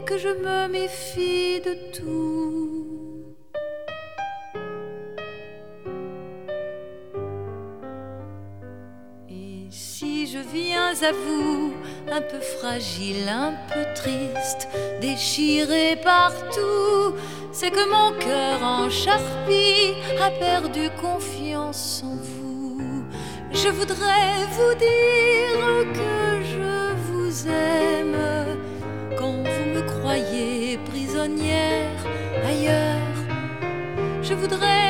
que je me méfie de tout. Et si je viens à vous un peu fragile, un peu triste, déchiré partout, c'est que mon cœur en charpie a perdu confiance en vous. Je voudrais vous dire que je vous aime quand vous me croyez prisonnière ailleurs. Je voudrais